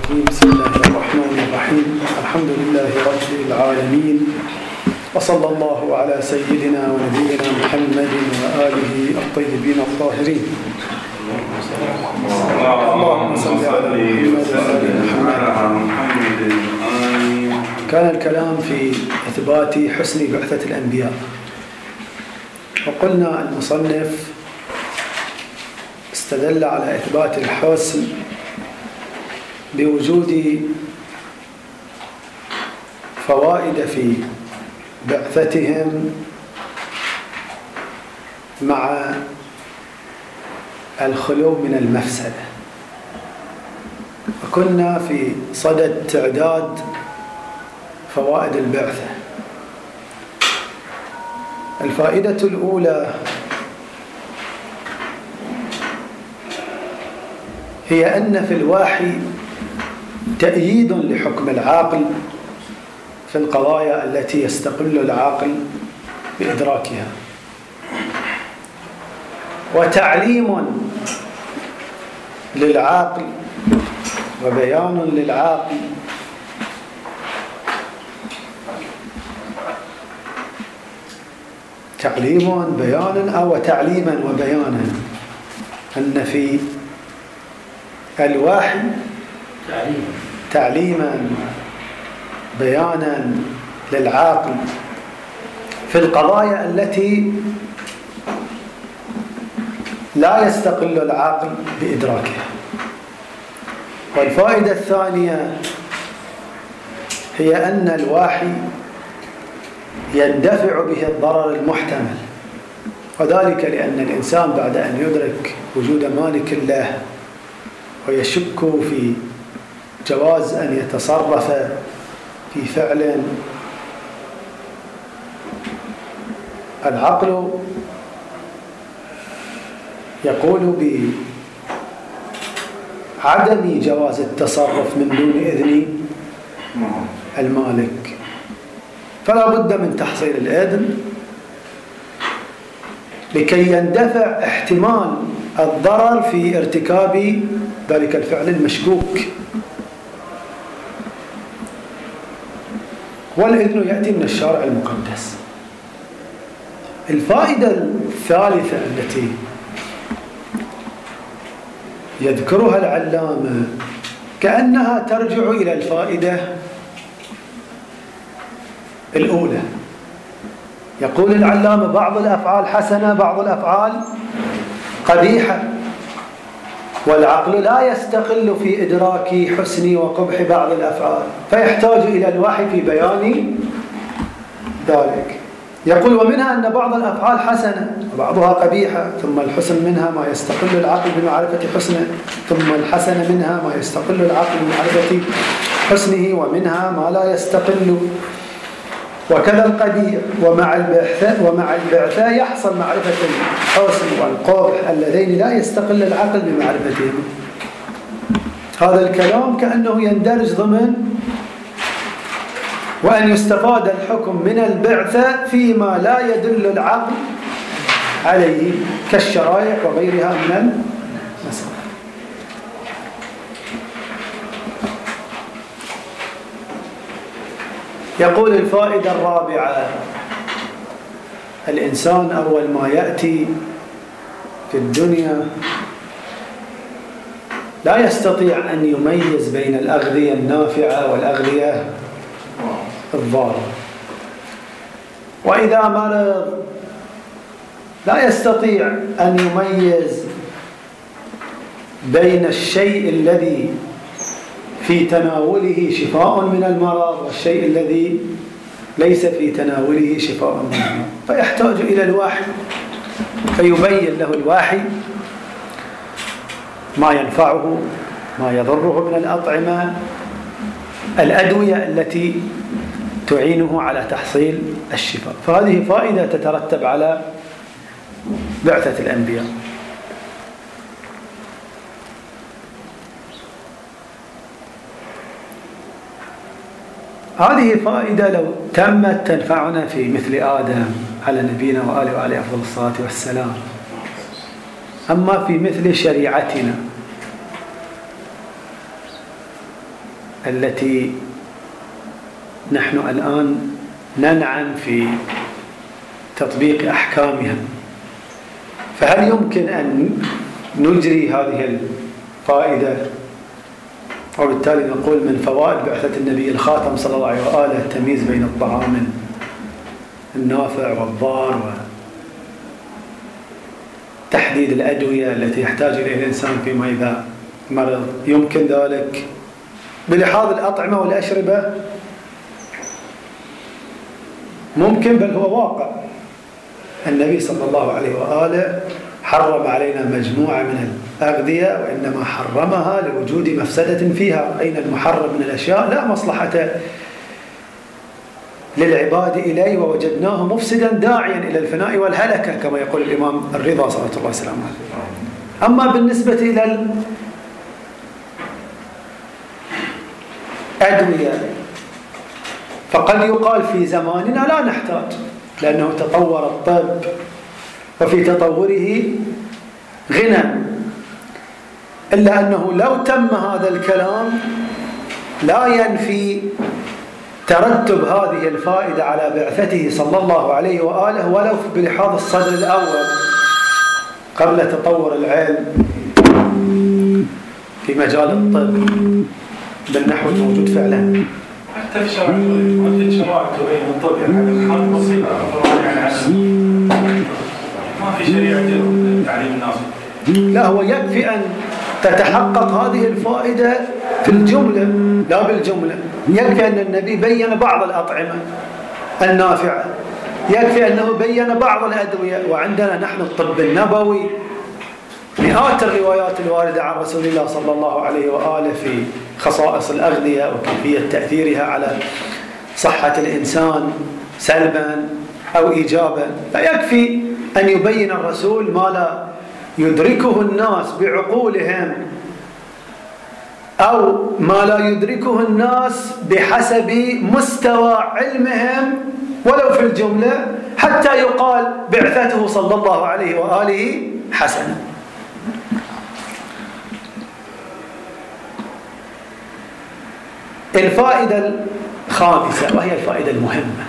الرجيم. بسم الله الرحمن الرحيم. الحمد لله رب العالمين، وصلى الله على سيدنا ونبينا محمد وآله الطيبين الطاهرين. اللهم صل على محمد. كان الكلام في إثبات حسن بعثة الأنبياء، وقلنا المصنف استدل على إثبات الحسن بوجود فوائد في بعثتهم مع الخلو من المفسدة. وكنا في صدد تعداد فوائد البعثة. الفائدة الأولى هي أن في الوحي تأييد لحكم العاقل في القضايا التي يستقل العاقل بإدراكها، وتعليم للعاقل وبيان للعاقل تعليم بيانا أو تعليما وبيانا، أن في الوحي تعليما بيانا للعاقل في القضايا التي لا يستقل العاقل بإدراكها. والفائدة الثانية هي أن الوحي يندفع به الضرر المحتمل، وذلك لأن الإنسان بعد أن يدرك وجود مالك الله ويشك في جواز أن يتصرف في فعل، العقل يقول بعدم جواز التصرف من دون إذن المالك، فلا بد من تحصيل الإذن لكي يندفع احتمال الضرر في ارتكاب ذلك الفعل المشكوك. والإذن يأتي من الشارع المقدس. الفائدة الثالثة التي يذكرها العلامة كأنها ترجع إلى الفائدة الأولى. يقول العلامة: بعض الأفعال حسنة، بعض الأفعال قبيحة، والعقل لا يستقل في إدراك حسن وقبح بعض الأفعال، فيحتاج إلى الوحي في بيان ذلك. يقول: ومنها أن بعض الأفعال حسنة وبعضها قبيحة، ثم الحسن منها ما يستقل العقل بمعرفة حسنه، ثم الحسن منها ما يستقل العقل بمعرفة حسنه، ومنها ما لا يستقل، وكذا القبيح. ومع البعثة يحصل معرفة الحسن والقبح اللذين لا يستقل العقل بمعرفتهما. هذا الكلام كأنه يندرج ضمن وأن يستفاد الحكم من البعثة فيما لا يدل العقل عليه كالشرائع وغيرها من المسائل. يقول: الفائدة الرابعة: الإنسان أول ما يأتي في الدنيا لا يستطيع أن يميز بين الأغذية النافعة والأغذية الضارة، وإذا مرض لا يستطيع أن يميز بين الشيء الذي في تناوله شفاء من المرض والشيء الذي ليس في تناوله شفاء من المرض، فيحتاج إلى الوحي فيبين له الوحي ما ينفعه، ما يضره من الأطعمة، الأدوية التي تعينه على تحصيل الشفاء. فهذه فائدة تترتب على بعثة الأنبياء. هذه فائدة لو تمت تنفعنا في مثل آدم على نبينا وآله وعليه أفضل الصلاة والسلام. أما في مثل شريعتنا التي نحن الآن ننعم في تطبيق أحكامها، فهل يمكن أن نجري هذه الفائدة؟ وبالتالي نقول من فوائد بعثة النبي الخاتم صلى الله عليه وآله التمييز بين الطعام النافع والضار، وتحديد الأدوية التي يحتاج إليها الإنسان فيما إذا مرض. يمكن ذلك بلحاظ الأطعمة والأشربة؟ ممكن، بل هو واقع. النبي صلى الله عليه وآله حرم علينا مجموعة من الأغذية، وإنما حرمها لوجود مفسدة فيها. أين المحرم من الأشياء لا مصلحة للعباد إليه، ووجدناه مفسدا داعيا إلى الفناء والهلكة كما يقول الإمام الرضا صلى الله عليه وسلم. أما بالنسبة إلى الأدوية فقد يقال في زماننا لا نحتاج، لأنه تطور الطب وفي تطوره غنى، إلا أنه لو تم هذا الكلام لا ينفي ترتب هذه الفائدة على بعثته صلى الله عليه وآله، ولو بلحاظ الصدر الأول قبل تطور العلم في مجال الطب بالنحو الموجود فعلا. حتى في شرائع تبين الطب يعني حاجة بسيطة يعني ما في شريعة تعليم الناس. لا، هو يكفي أن تتحقق هذه الفائدة في الجملة لا بالجملة. يكفي أن النبي بين بعض الأطعمة النافعة، يكفي أنه بين بعض الأدوية. وعندنا نحن الطب النبوي مئات الروايات الواردة عن رسول الله صلى الله عليه وآله في خصائص الأغذية وكيفية تأثيرها على صحة الإنسان سلبا أو إيجابا. فيكفي أن يبين الرسول ما لا يدركه الناس بعقولهم أو ما لا يدركه الناس بحسب مستوى علمهم ولو في الجملة، حتى يقال بعثته صلى الله عليه وآله حسنة. الفائدة الخامسة وهي الفائدة المهمة،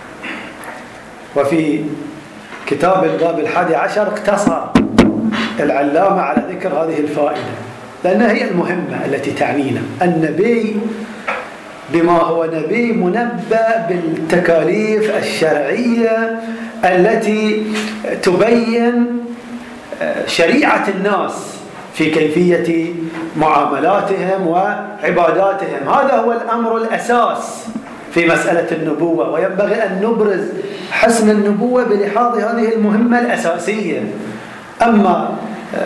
وفي كتاب الباب 11 اقتصر العلامة على ذكر هذه الفائدة لأنها هي المهمة التي تعنينا. النبي بما هو نبي منبأ بالتكاليف الشرعية التي تبين شريعة الناس في كيفية معاملاتهم وعباداتهم. هذا هو الأمر الأساس في مسألة النبوة، وينبغي أن نبرز حسن النبوة بلحاظ هذه المهمة الأساسية. أما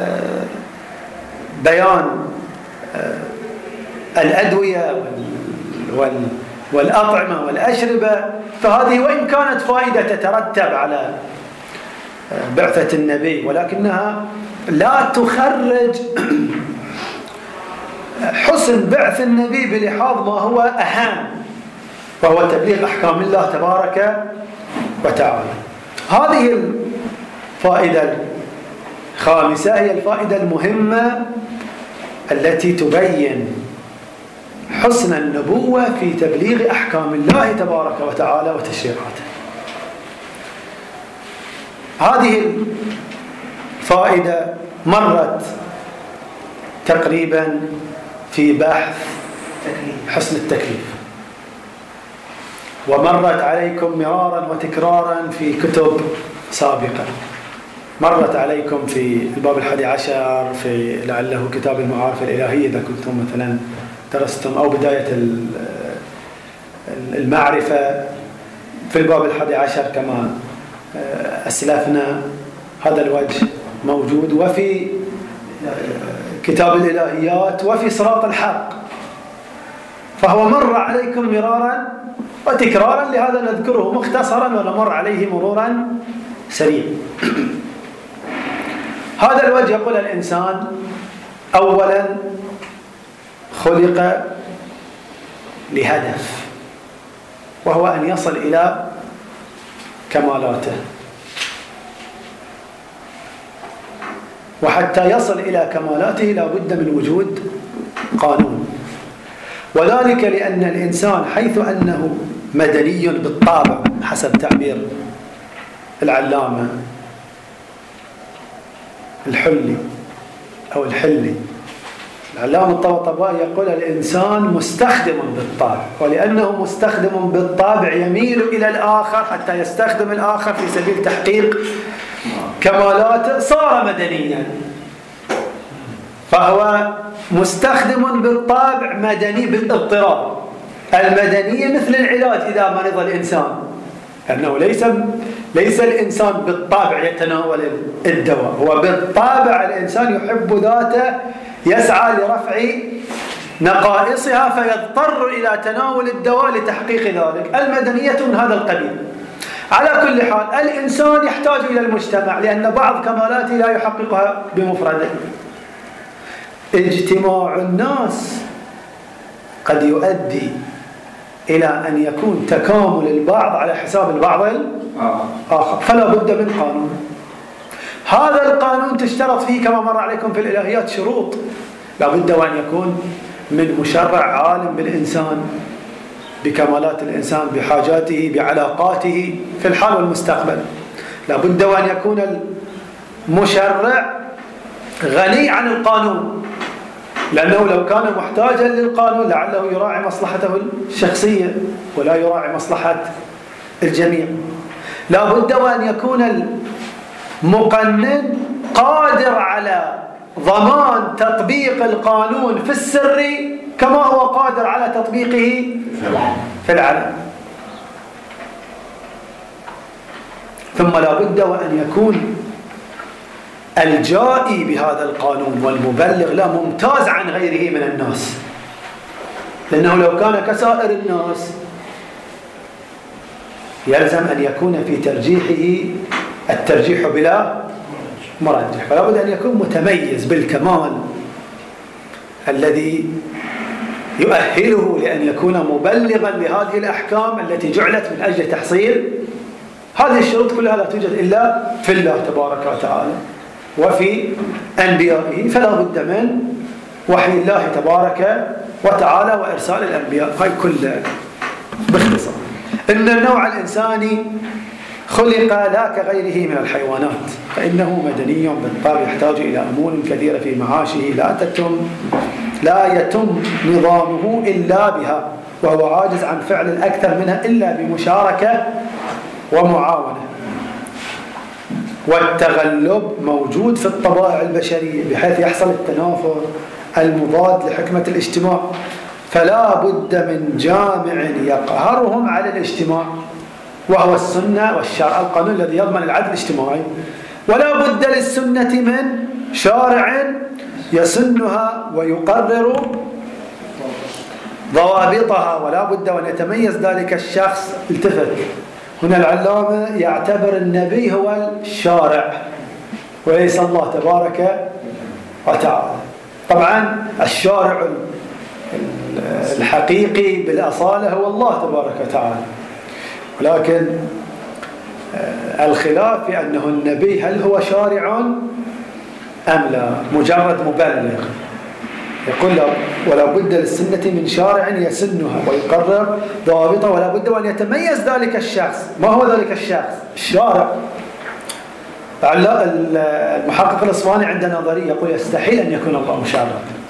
بيان الأدوية والأطعمة والأشربة فهذه وإن كانت فائدة تترتب على بعثة النبي، ولكنها لا تخرج حسن بعث النبي بلحاظ ما هو أهم، وهو تبليغ أحكام الله تبارك وتعالى. هذه الفائدة الخامسة هي الفائدة المهمة التي تبين حسن النبوة في تبليغ أحكام الله تبارك وتعالى وتشريعاته. هذه الفائدة مرت تقريبا في بحث حسن التكليف، ومرت عليكم مرارا وتكرارا في كتب سابقة. مرت عليكم في الباب 11 في لعله كتاب المعارف الإلهية إذا كنتم مثلا درستم، أو بداية المعرفة في الباب 11 كما أسلفنا هذا الوجه موجود، وفي كتاب الإلهيات، وفي صراط الحق. فهو مر عليكم مرارا وتكرارا، لهذا نذكره مختصرا ونمر عليه مرورا سريع. هذا الوجه يقول الإنسان أولا خلق لهدف، وهو أن يصل إلى كمالاته، وحتى يصل إلى كمالاته لا بد من وجود قانون. وذلك لأن الإنسان حيث أنه مدني بالطابع حسب تعبير العلامة الحلي أو الحلي، العلامة الطباطبائي يقول الإنسان مستخدم بالطابع، ولأنه مستخدم بالطابع يميل إلى الآخر حتى يستخدم الآخر في سبيل تحقيق كمالاته، صار مدنيا. فهو مستخدم بالطابع مدني بالاضطرار. المدنية مثل العلاج إذا مرض الإنسان، أنه ليس الإنسان بالطابع يتناول الدواء، هو بالطابع الإنسان يحب ذاته، يسعى لرفع نقائصها فيضطر إلى تناول الدواء لتحقيق ذلك. المدنية من هذا القبيل. على كل حال الإنسان يحتاج إلى المجتمع، لأن بعض كمالاته لا يحققها بمفرده. اجتماع الناس قد يؤدي إلى أن يكون تكامل البعض على حساب البعض الآخر، فلا بد من قانون. هذا القانون تشترط فيه كما مر عليكم في الإلهيات شروط. لا بد وأن يكون من مشرع عالم بالإنسان، بكمالات الإنسان، بحاجاته، بعلاقاته في الحال والمستقبل. لا بد وأن يكون المشرع غني عن القانون، لأنه لو كان محتاجا للقانون لعله يراعي مصلحته الشخصية ولا يراعي مصلحة الجميع. لا بد وأن يكون المقنن قادر على ضمان تطبيق القانون في السر كما هو قادر على تطبيقه في العلن. ثم لا بد وأن يكون الجائي بهذا القانون والمبلغ لا ممتاز عن غيره من الناس، لأنه لو كان كسائر الناس يلزم أن يكون في ترجيحه الترجيح بلا مرجح، فلا بد أن يكون متميز بالكمال الذي يؤهله لأن يكون مبلغا لهذه الأحكام التي جعلت من أجل تحصيل هذه الشروط كلها. لا توجد إلا في الله تبارك وتعالى وفي أنبيائه، فلا بد من وحي الله تبارك وتعالى وإرسال الأنبياء. هاي كلها باختصار. إن النوع الإنساني خلق لا كغيره من الحيوانات، فإنه مدني بالطبع يحتاج إلى أمور كثيرة في معاشه لا يتم نظامه إلا بها، وهو عاجز عن فعل الأكثر منها إلا بمشاركة ومعاونة. والتغلب موجود في الطبائع البشرية بحيث يحصل التنافر المضاد لحكمة الاجتماع، فلا بد من جامع يقهرهم على الاجتماع، وهو السنة والشرع، القانون الذي يضمن العدل الاجتماعي. ولا بد للسنة من شارع يسنها ويقرر ضوابطها، ولا بد وأن يتميز ذلك الشخص. التفت هنا العلامة يعتبر النبي هو الشارع وليس الله تبارك وتعالى. طبعا الشارع الحقيقي بالأصالة هو الله تبارك وتعالى، ولكن الخلاف في أنه النبي هل هو شارع أم لا، مجرد مبلغ. يقول ولا بد للسنة من شارع يسنها ويقرر ضوابطها، ولا بد وأن يتميز ذلك الشخص. ما هو ذلك الشخص؟ الشارع. المحقق الإصفهاني عنده نظرية يقول يستحيل أن يكون الله مشرع،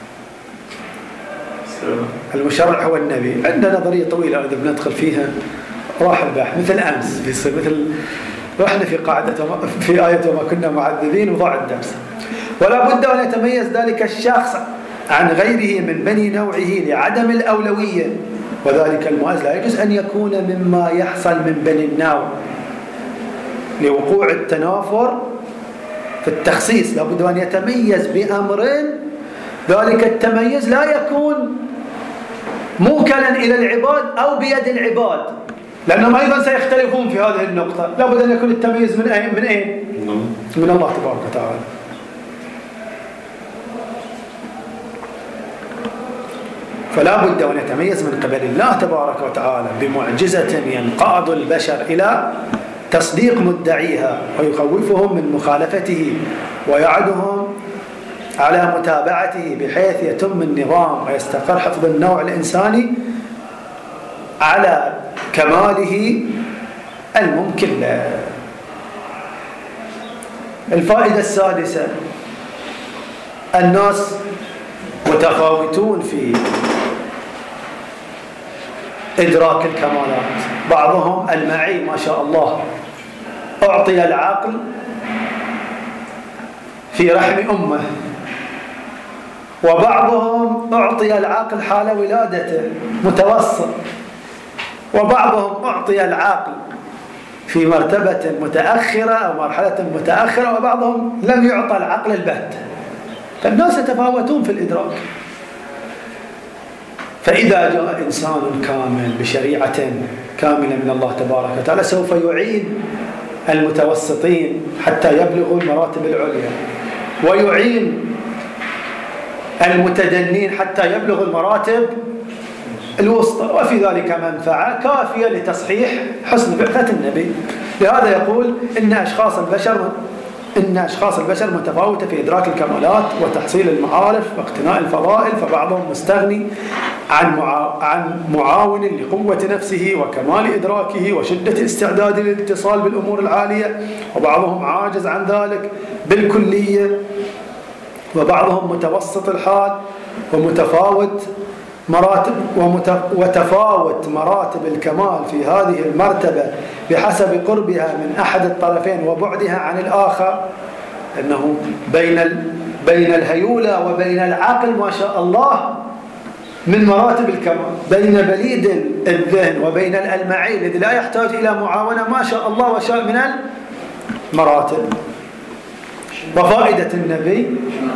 المشرع هو النبي. عنده نظرية طويلة إذا بندخل فيها راح البحث مثل أمس بيصير مثل رحنا في قاعدة في آية وما كنا معذبين وضاع الدرس. ولا بد أن يتميز ذلك الشخص عن غيره من بني نوعه لعدم الأولوية، وذلك المؤاز لا يجوز أن يكون مما يحصل من بني النوع لوقوع التنافر في التخصيص. لا بد أن يتميز بأمر، ذلك التميز لا يكون موكلا إلى العباد أو بيد العباد، لأنهم أيضا سيختلفون في هذه النقطة. لا بد أن يكون التمييز من أين؟ من الله تبارك وتعالى. فلا بد أن يتميز من قبل الله تبارك وتعالى بمعجزة ينقاد البشر إلى تصديق مدعيها ويخوفهم من مخالفته ويعدهم على متابعته بحيث يتم النظام ويستقر حفظ النوع الإنساني على كماله الممكن له. الفائدة السادسة: الناس متفاوتون في إدراك الكمالات. بعضهم المعي ما شاء الله أعطي العقل في رحم أمه، وبعضهم أعطي العقل حال ولادته متوسط، وبعضهم أعطي العقل في مرتبة متأخرة أو مرحلة متأخرة، وبعضهم لم يعطى العقل البتة. فالناس يتفاوتون في الإدراك. فإذا جاء إنسان كامل بشريعة كاملة من الله تبارك وتعالى سوف يعين المتوسطين حتى يبلغوا المراتب العليا، ويعين المتدنين حتى يبلغوا المراتب الوسطى، وفي ذلك منفعة كافية لتصحيح حسن بعثة النبي. لهذا يقول إن أشخاص البشر متفاوتة في إدراك الكمالات وتحصيل المعارف واقتناء الفضائل، فبعضهم مستغني عن معاون لقوة نفسه وكمال إدراكه وشدة استعداد للاتصال بالأمور العالية، وبعضهم عاجز عن ذلك بالكلية، وبعضهم متوسط الحال وتفاوت مراتب الكمال في هذه المرتبة بحسب قربها من أحد الطرفين وبعدها عن الآخر. أنه بين الهيولة وبين العقل ما شاء الله من مراتب الكمال، بين بليد الذهن وبين المعي الذي لا يحتاج إلى معاونة ما شاء الله وشاء من المراتب. وفائدة النبي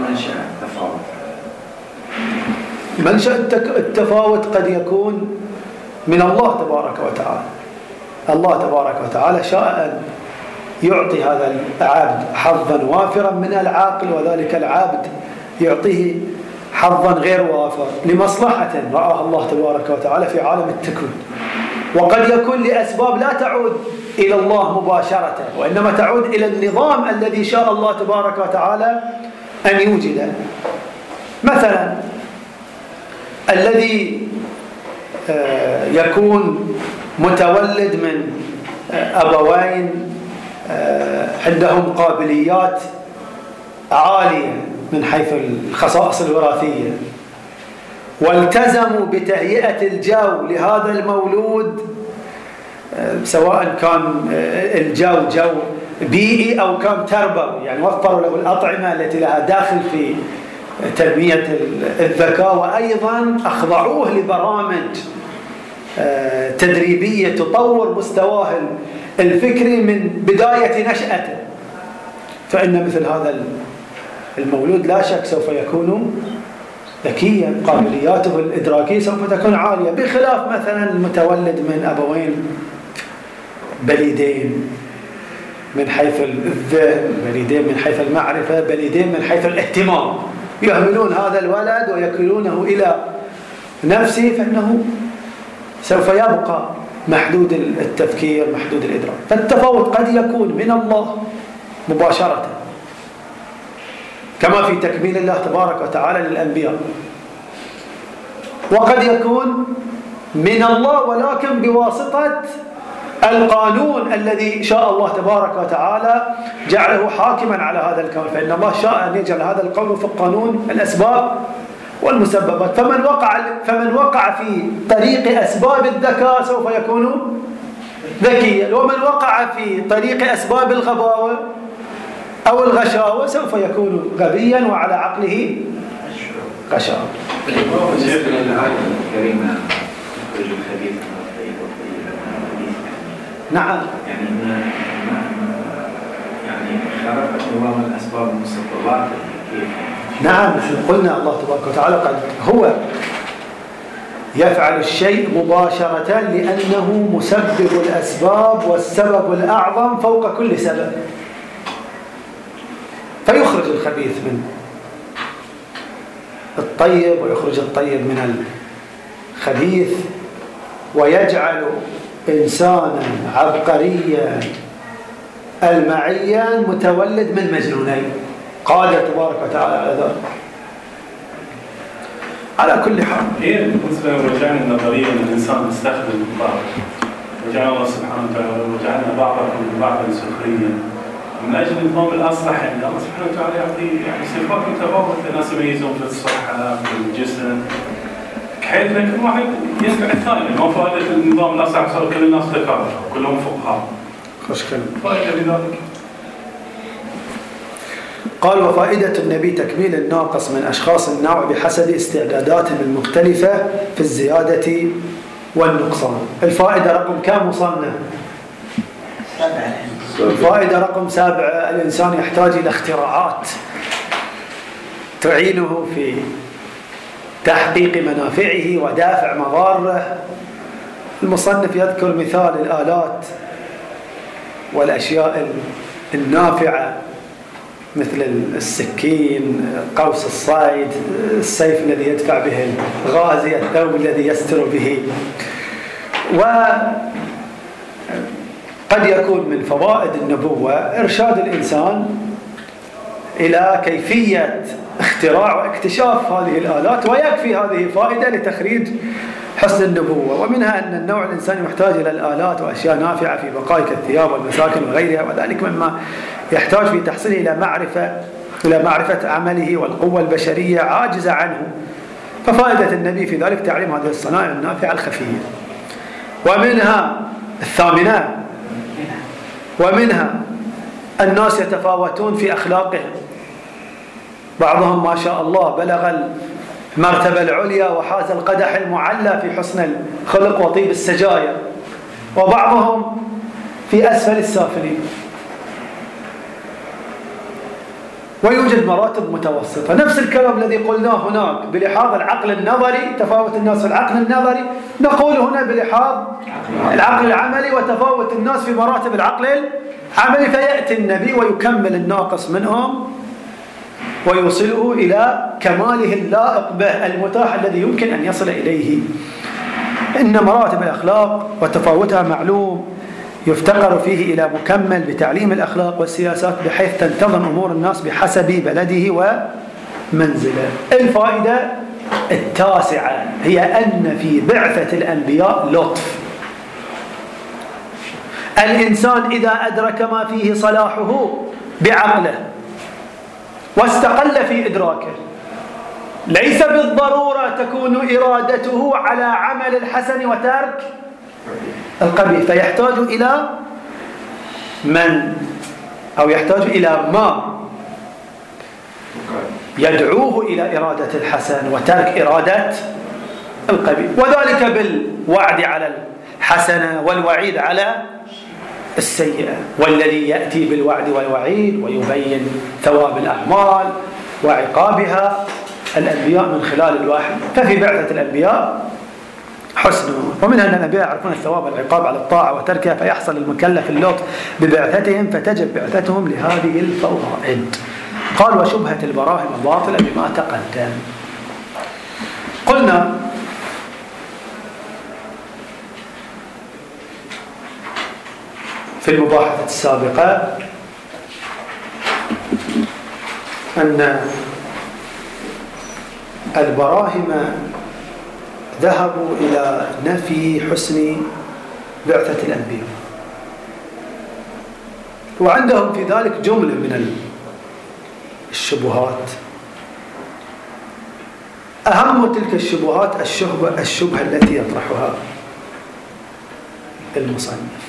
منشأ التفاوت قد يكون من الله تبارك وتعالى. الله تبارك وتعالى شاء أن يعطي هذا العبد حظا وافرا من العاقل، وذلك العبد يعطيه حظا غير وافر لمصلحة رآها الله تبارك وتعالى في عالم التكوين، وقد يكون لأسباب لا تعود إلى الله مباشرة، وإنما تعود إلى النظام الذي شاء الله تبارك وتعالى أن يوجده. مثلا الذي يكون متولد من أبوين عندهم قابليات عالية من حيث الخصائص الوراثية، والتزموا بتهيئة الجو لهذا المولود، سواء كان الجو بيئي أو كان تربوي، يعني وفروا له الأطعمة التي لها داخل في تنمية الذكاء، وأيضا أخضعوه لبرامج تدريبية تطور مستواه الفكري من بداية نشأته. فإن مثل هذا المولود لا شك سوف يكون ذكيا، قابلياته الإدراكية سوف تكون عالية، بخلاف مثلا المتولد من أبوين بليدين من حيث الذهن، بليدين من حيث المعرفة، بليدين من حيث الاهتمام، يهملون هذا الولد ويكلونه إلى نفسه، فإنه سوف يبقى محدود التفكير محدود الإدراك. فالتفاوت قد يكون من الله مباشرة كما في تكميل الله تبارك وتعالى للأنبياء، وقد يكون من الله ولكن بواسطة القانون الذي شاء الله تبارك وتعالى جعله حاكما على هذا الكون. فإن الله شاء أن يجعل هذا القول في القانون الأسباب والمسببات، فمن وقع في طريق أسباب الذكاء سوف يكون ذكيا، ومن وقع في طريق أسباب الغباوة أو الغشاوة سوف يكون غبيا وعلى عقله غشاوة. نعم، يعني خرقت نظام الأسباب والمسببات. نعم، قلنا الله تبارك وتعالى قد هو يفعل الشيء مباشرة لأنه مسبب الأسباب والسبب الأعظم فوق كل سبب، فيخرج الخبيث من الطيب ويخرج الطيب من الخبيث، ويجعل إنسانا عبقريا المعيا متولد من مجنونين. قادر تبارك وتعالى على ذلك. على كل حال هي بالنسبة لرجعنا النظرية أن الإنسان يستخدم بعض، رجعنا الله سبحانه وتعالى وجعلنا بعضكم ببعض سخريا من أجل النظام الأصلح. يعني الله سبحانه وتعالى يعطي يعني صفات متفاوتة، ناس يميزون في الصحة في الجسم بحيث ان كل واحد ينفع الثاني. ما فائدة النظام الأصلح صار كل الناس دكاترة كلهم فقهاء؟ خوش كلمة. فائدة لذلك. قال وفائدة النبي تكميل الناقص من أشخاص النوع بحسب استعداداتهم المختلفة في الزيادة والنقصان. الفائدة رقم كم وصلنا؟ 7. الفائدة رقم 7. الإنسان يحتاج إلى اختراعات تعينه في تحقيق منافعه ودافع مضاره. المصنف يذكر مثال الآلات والأشياء النافعة مثل السكين، قوس الصيد، السيف الذي يدفع به الغازي، الثوب الذي يستر به. وقد يكون من فوائد النبوة إرشاد الإنسان إلى كيفية اختراع واكتشاف هذه الآلات، ويكفي هذه فائدة لتخريج حسن النبوة. ومنها أن النوع الإنساني محتاج إلى الآلات وأشياء نافعة في بقائك الثياب والمساكن وغيرها، وذلك مما يحتاج في تحصيله إلى معرفة عمله والقوة البشرية عاجزة عنه. ففائدة النبي في ذلك تعليم هذه الصنائع النافعة الخفية. ومنها 8 ومنها الناس يتفاوتون في أخلاقهم، بعضهم ما شاء الله بلغ المرتبة العليا وحاز القدح المعلى في حسن الخلق وطيب السجايا، وبعضهم في أسفل السافلين. ويوجد مراتب متوسطة. نفس الكلام الذي قلناه هناك بلحاظ العقل النظري، تفاوت الناس في العقل النظري، نقول هنا بلحاظ العقل العملي وتفاوت الناس في مراتب العقل العملي. فيأتي النبي ويكمل الناقص منهم ويوصله إلى كماله اللائق به المتاح الذي يمكن أن يصل إليه. إن مراتب الأخلاق وتفاوتها معلوم، يفتقر فيه إلى مكمل بتعليم الأخلاق والسياسات بحيث تنتظم أمور الناس بحسب بلده ومنزله. الفائدة 9 هي أن في بعثة الأنبياء لطف. الإنسان إذا أدرك ما فيه صلاحه بعقله واستقل في إدراكه، ليس بالضرورة تكون إرادته على عمل الحسن وترك القبيح، فيحتاج إلى من أو يحتاج إلى ما يدعوه إلى إرادة الحسن وترك إرادة القبيح، وذلك بالوعد على الحسنة والوعيد على السيئة. والذي يأتي بالوعد والوعيد ويبين ثواب الأعمال وعقابها الأنبياء من خلال الوحي. ففي بعثة الأنبياء حسنه، ومنها أن الأنبياء يعرفون الثواب والعقاب على الطاعة وتركها، فيحصل المكلف اللطف ببعثتهم فتجب بعثتهم لهذه الفوائد. قال وشبهة البراهين باطلة بما تقدم. قلنا في المباحثة السابقة أن البراهمة ذهبوا إلى نفي حسن بعثة الأنبياء، وعندهم في ذلك جملة من الشبهات. أهم تلك الشبهات الشبهة التي يطرحها المصنف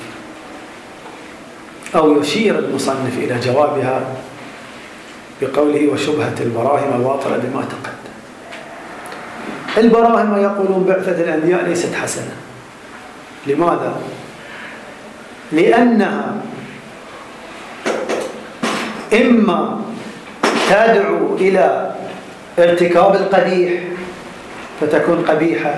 أو يشير المصنف إلى جوابها بقوله وشبهة البراهمة باطلة بما تقدم. البراهمة يقولون بعثة الأنبياء ليست حسنة. لماذا؟ لأنها إما تدعو إلى ارتكاب القبيح فتكون قبيحة،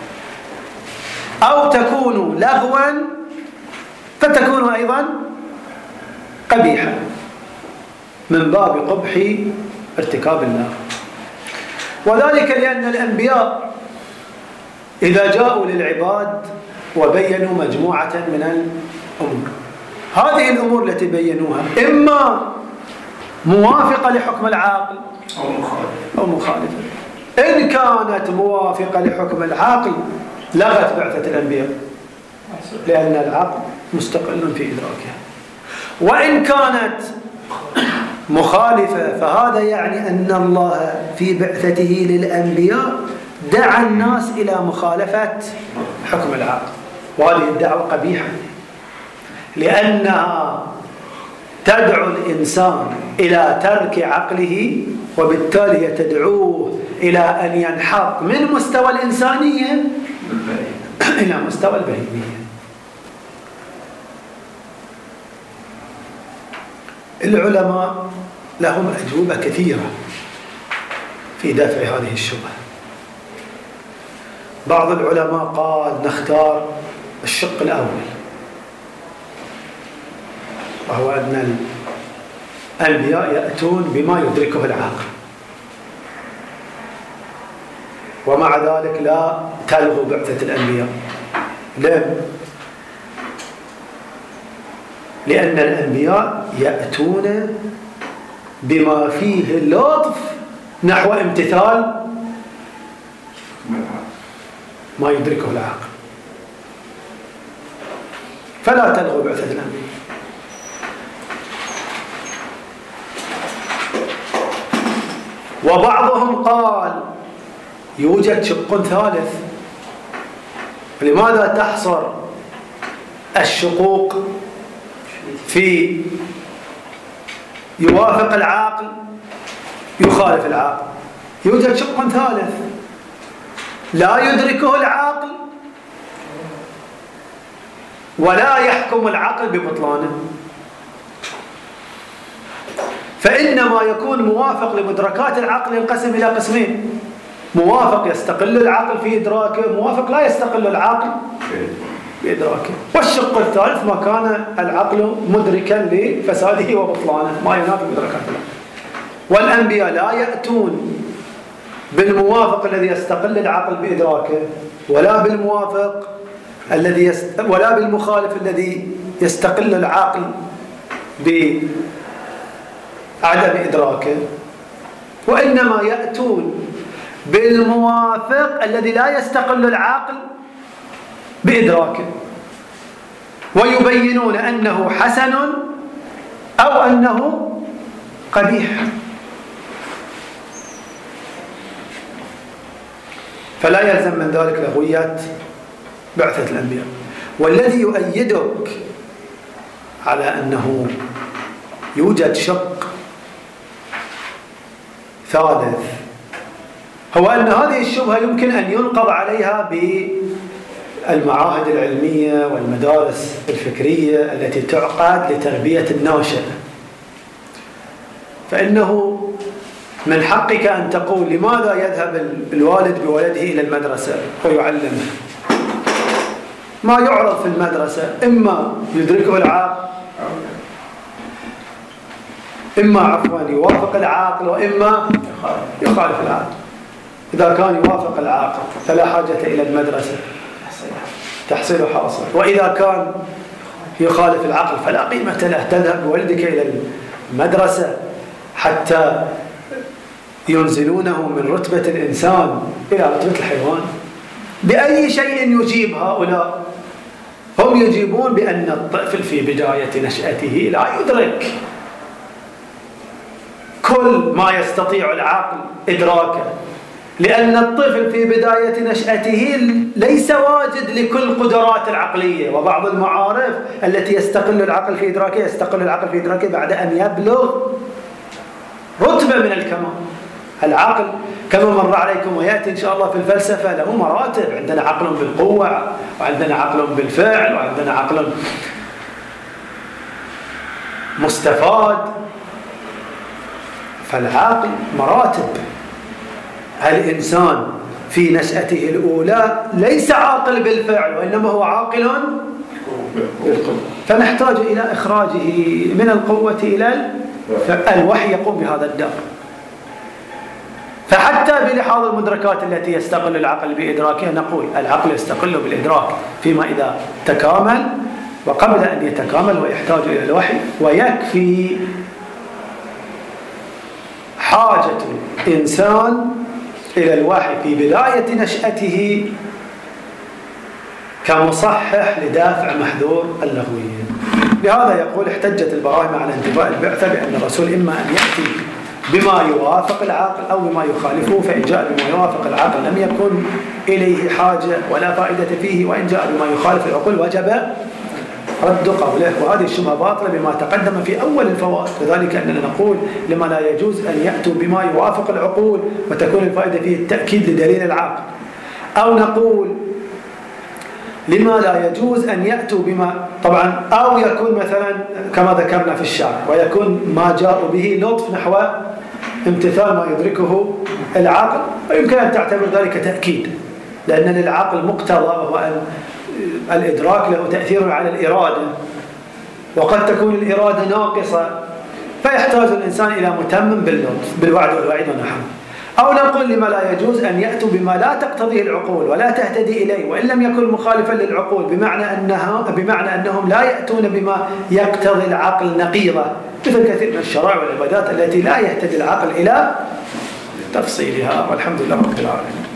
أو تكون لغوا فتكون أيضا قبيحة من باب قبح ارتكاب اللغو. وذلك لأن الأنبياء إذا جاءوا للعباد وبينوا مجموعة من الأمور، هذه الأمور التي بينوها إما موافقة لحكم العاقل أو مخالفة. إن كانت موافقة لحكم العاقل لغت بعثة الأنبياء، لأن العقل مستقل في إدراكها. وإن كانت مخالفة فهذا يعني أن الله في بعثته للأنبياء دعا الناس إلى مخالفة حكم العقل، وهذه الدعوة قبيحة لأنها تدعو الإنسان إلى ترك عقله، وبالتالي تدعوه إلى أن ينحط من مستوى الإنسانية إلى مستوى البهيمية. العلماء لهم أجوبة كثيرة في دفع هذه الشبهة. بعض العلماء قال نختار الشق الأول، وهو أن الأنبياء يأتون بما يدركه العاقل، ومع ذلك لا تلغوا بعثة الأنبياء. ليه؟ لأن الأنبياء يأتون بما فيه اللطف نحو امتثال ما يدركه العاقل، فلا تلغوا بعثة الأنبياء. وبعضهم قال يوجد شق ثالث. لماذا تحصر الشقوق في يوافق العقل يخالف العقل؟ يوجد شق ثالث لا يدركه العقل ولا يحكم العقل ببطلانه، فإنما يكون موافق لمدركات العقل ينقسم إلى قسمين: موافق يستقل العقل في إدراكه، موافق لا يستقل العقل بإدراكه. والشق الثالث ما كان العقل مدركا لفساده وبطلانه، ما ينافي مدركات العقل. والأنبياء لا يأتون بالموافق الذي يستقل العقل بإدراكه، ولا بالموافق ولا بالمخالف الذي يستقل العقل بعدم إدراكه، وإنما يأتون بالموافق الذي لا يستقل العقل بإدراكه، ويبينون أنه حسن أو أنه قبيح. فلا يلزم من ذلك لغوية بعثة الأنبياء. والذي يؤيدك على أنه يوجد شق ثالث هو أن هذه الشبهة يمكن أن ينقض عليها بالمعاهد العلمية والمدارس الفكرية التي تعقد لتربية الناشئ. فإنه من حقك أن تقول لماذا يذهب الوالد بولده إلى المدرسة ويعلمه؟ ما يعرض في المدرسة إما يدركه العقل، إما يوافق العقل، وإما يخالف العقل. إذا كان يوافق العقل فلا حاجة إلى المدرسة، تحصيل حاصل. وإذا كان يخالف العقل فلا قيمة له. تذهب بولدك إلى المدرسة حتى ينزلونه من رتبة الإنسان إلى رتبة الحيوان. بأي شيء يجيب هؤلاء؟ هم يجيبون بأن الطفل في بداية نشأته لا يدرك كل ما يستطيع العقل إدراكه، لأن الطفل في بداية نشأته ليس واجد لكل قدرات العقلية. وبعض المعارف التي يستقل العقل في إدراكه يستقل العقل في إدراكه بعد أن يبلغ رتبة من الكمال. العقل كما مر عليكم ويأتي إن شاء الله في الفلسفة له مراتب. عندنا عقل بالقوة، وعندنا عقل بالفعل، وعندنا عقل مستفاد. فالعقل مراتب. الإنسان في نشأته الأولى ليس عاقل بالفعل، وإنما هو عاقل بالقوة. فنحتاج إلى إخراجه من القوة إلى الوحي يقوم بهذا الدور. فحتى بلحاظ المدركات التي يستقل العقل بإدراكها نقول العقل يستقل بالإدراك فيما إذا تكامل، وقبل أن يتكامل ويحتاج إلى الوحي. ويكفي حاجة الإنسان إلى الوحي في بداية نشأته كمصحح لدافع محذور اللغويين. لهذا يقول احتجت البراهمة على انتفاء البعثة بأن الرسول إما أن يأتي بما يوافق العقل أو بما يخالفه، فإن جاء بما يوافق العقل لم يكن إليه حاجة ولا فائدة فيه، وإن جاء بما يخالف العقول وجب رد قوله. وهذه الشبهة باطلة بما تقدم في أول الفوائد، لذلك أننا نقول لما لا يجوز أن يأتوا بما يوافق العقول وتكون الفائدة فيه التأكيد لدليل العقل، أو نقول لما لا يجوز أن يأتوا بما طبعا، أو يكون مثلا كما ذكرنا في الشرع ويكون ما جاءوا به لطف نحو امتثال ما يدركه العقل، ويمكن أن تعتبر ذلك تأكيد، لأن للعقل مقتضى وهو أن الإدراك له تأثير على الإرادة، وقد تكون الإرادة ناقصة فيحتاج الإنسان إلى متمم باللطف بالوعد والوعيد ونحوه. أو نقول لما لا يجوز أن يأتوا بما لا تقتضيه العقول ولا تهتدي إليه وإن لم يكن مخالفا للعقول، بمعنى أنهم لا يأتون بما يقتضي العقل نقيضة، مثل كثير من الشرائع والعبادات التي لا يهتدي العقل إلى تفصيلها. والحمد لله رب العالمين.